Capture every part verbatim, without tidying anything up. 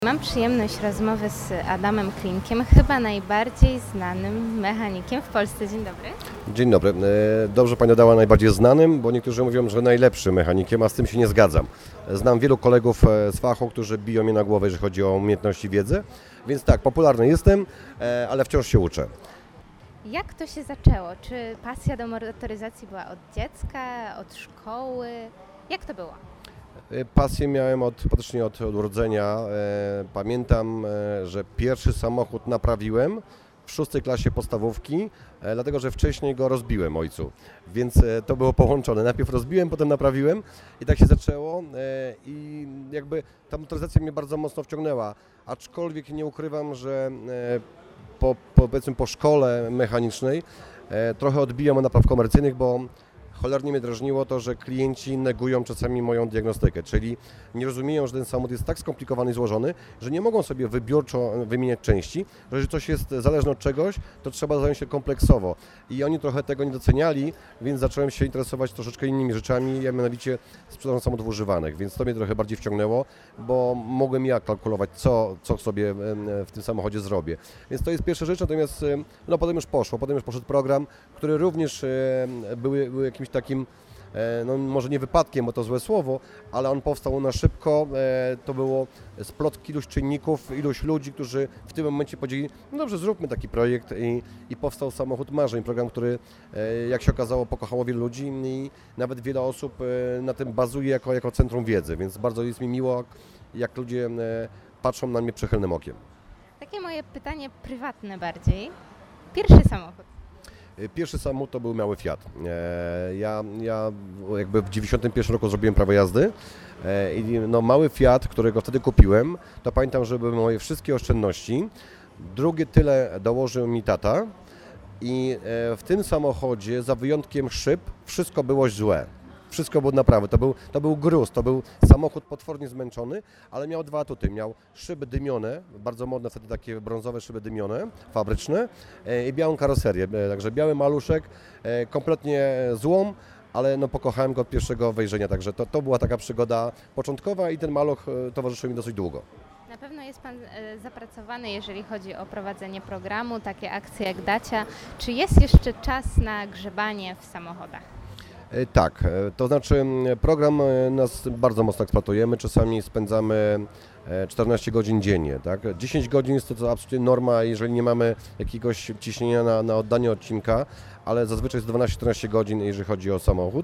Mam przyjemność rozmowy z Adamem Klinkiem, chyba najbardziej znanym mechanikiem w Polsce. Dzień dobry. Dzień dobry. Dobrze Pani dodała najbardziej znanym, bo niektórzy mówią, że najlepszym mechanikiem, a z tym się nie zgadzam. Znam wielu kolegów z fachu, którzy biją mnie na głowę, jeżeli chodzi o umiejętności i wiedzę, więc tak, popularny jestem, ale wciąż się uczę. Jak to się zaczęło? Czy pasja do motoryzacji była od dziecka, od szkoły? Jak to było? Pasję miałem od, praktycznie od urodzenia. Pamiętam, że pierwszy samochód naprawiłem w szóstej klasie podstawówki, dlatego że wcześniej go rozbiłem ojcu, więc to było połączone. Najpierw rozbiłem, potem naprawiłem i tak się zaczęło i jakby ta motoryzacja mnie bardzo mocno wciągnęła, aczkolwiek nie ukrywam, że po, powiedzmy po szkole mechanicznej trochę odbijam od napraw komercyjnych, bo cholernie mnie drażniło to, że klienci negują czasami moją diagnostykę, czyli nie rozumieją, że ten samochód jest tak skomplikowany i złożony, że nie mogą sobie wybiórczo wymieniać części, że jeżeli coś jest zależne od czegoś, to trzeba zająć się kompleksowo. I oni trochę tego nie doceniali, więc zacząłem się interesować troszeczkę innymi rzeczami, ja mianowicie sprzedażą samochodów używanych, więc to mnie trochę bardziej wciągnęło, bo mogłem ja kalkulować, co, co sobie w tym samochodzie zrobię. Więc to jest pierwsza rzecz, natomiast no, potem już poszło, potem już poszedł program, który również był, był jakimś takim, no może nie wypadkiem, bo to złe słowo, ale on powstał na szybko, to było splot iluś czynników, iluś ludzi, którzy w tym momencie powiedzieli, no dobrze, zróbmy taki projekt i, i powstał Samochód Marzeń, program, który jak się okazało pokochało wielu ludzi i nawet wiele osób na tym bazuje jako, jako centrum wiedzy, więc bardzo jest mi miło, jak ludzie patrzą na mnie przychylnym okiem. Takie moje pytanie prywatne bardziej. Pierwszy samochód. Pierwszy samochód to był mały Fiat. Ja, ja jakby w dziewięćdziesiątym pierwszym roku zrobiłem prawo jazdy i no mały Fiat, którego wtedy kupiłem, to pamiętam, że były moje wszystkie oszczędności. Drugie tyle dołożył mi tata i w tym samochodzie, za wyjątkiem szyb, wszystko było złe. Wszystko było naprawdę, to był, to był gruz, to był samochód potwornie zmęczony, ale miał dwa atuty, miał szyby dymione, bardzo modne wtedy takie brązowe szyby dymione, fabryczne i białą karoserię, także biały maluszek, kompletnie złom, ale no pokochałem go od pierwszego wejrzenia, także to, to była taka przygoda początkowa i ten maluch towarzyszył mi dosyć długo. Na pewno jest Pan zapracowany, jeżeli chodzi o prowadzenie programu, takie akcje jak Dacia. Czy jest jeszcze czas na grzebanie w samochodach? Tak, to znaczy program nas bardzo mocno eksploatujemy, czasami spędzamy czternaście godzin dziennie, tak? dziesięć godzin jest to, to absolutnie norma, jeżeli nie mamy jakiegoś ciśnienia na, na oddanie odcinka, ale zazwyczaj jest dwanaście czternaście godzin, jeżeli chodzi o samochód.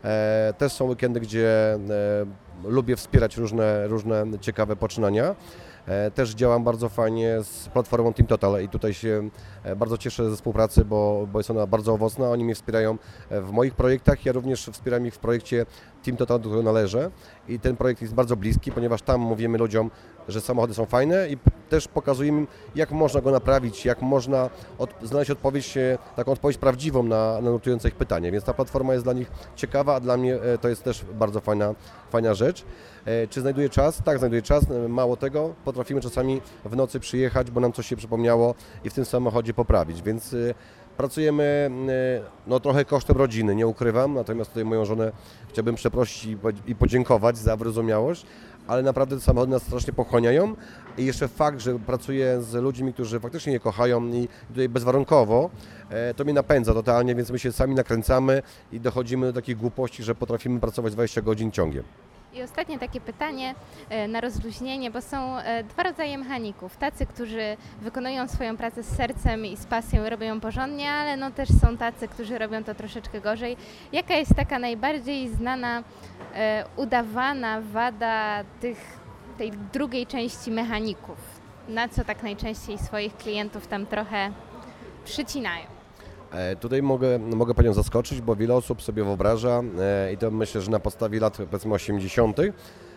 E, też są weekendy, gdzie e, lubię wspierać różne, różne ciekawe poczynania. Też działam bardzo fajnie z platformą Team Total i tutaj się bardzo cieszę ze współpracy, bo, bo jest ona bardzo owocna. Oni mnie wspierają w moich projektach, ja również wspieram ich w projekcie Team Total, do którego należę i ten projekt jest bardzo bliski, ponieważ tam mówimy ludziom, że samochody są fajne i też pokazujemy im, jak można go naprawić, jak można od, znaleźć odpowiedź, taką odpowiedź prawdziwą na, na nurtujące ich pytanie, więc ta platforma jest dla nich ciekawa, a dla mnie to jest też bardzo fajna, fajna rzecz. Czy znajduję czas? Tak, znajduję czas. Mało tego, potrafimy czasami w nocy przyjechać, bo nam coś się przypomniało i w tym samochodzie poprawić, więc pracujemy no, trochę kosztem rodziny, nie ukrywam, natomiast tutaj moją żonę chciałbym przeprosić i podziękować za wyrozumiałość, ale naprawdę te samochody nas strasznie pochłaniają i jeszcze fakt, że pracuję z ludźmi, którzy faktycznie je kochają i tutaj bezwarunkowo, to mnie napędza totalnie, więc my się sami nakręcamy i dochodzimy do takich głupości, że potrafimy pracować dwadzieścia godzin ciągiem. I ostatnie takie pytanie na rozluźnienie, bo są dwa rodzaje mechaników. Tacy, którzy wykonują swoją pracę z sercem i z pasją i robią ją porządnie, ale no też są tacy, którzy robią to troszeczkę gorzej. Jaka jest taka najbardziej znana, e, udawana wada tych, tej drugiej części mechaników? Na co tak najczęściej swoich klientów tam trochę przycinają? Tutaj mogę, mogę Panią zaskoczyć, bo wiele osób sobie wyobraża i to myślę, że na podstawie lat powiedzmy osiemdziesiątych,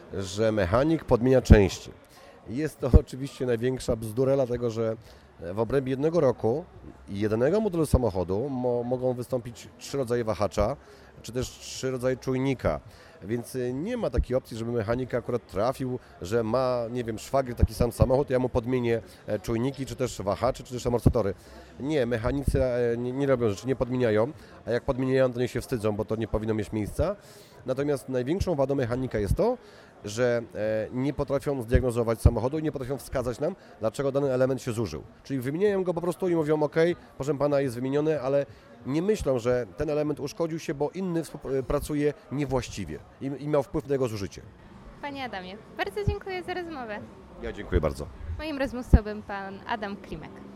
że mechanik podmienia części. Jest to oczywiście największa bzdura, dlatego że w obrębie jednego roku i jednego modelu samochodu mo, mogą wystąpić trzy rodzaje wahacza, czy też trzy rodzaje czujnika. Więc nie ma takiej opcji, żeby mechanik akurat trafił, że ma, nie wiem, szwagier taki sam samochód, ja mu podmienię czujniki, czy też wahacze, czy też amortyzatory. Nie, mechanicy nie, nie robią rzeczy, nie podmieniają, a jak podmieniają, to nie się wstydzą, bo to nie powinno mieć miejsca. Natomiast największą wadą mechanika jest to, że e, nie potrafią zdiagnozować samochodu i nie potrafią wskazać nam, dlaczego dany element się zużył. Czyli wymieniają go po prostu i mówią, ok, proszę pana, jest wymieniony, ale nie myślą, że ten element uszkodził się, bo inny pracuje niewłaściwie i, i miał wpływ na jego zużycie. Panie Adamie, bardzo dziękuję za rozmowę. Ja dziękuję bardzo. Moim rozmówcą był pan Adam Klimek.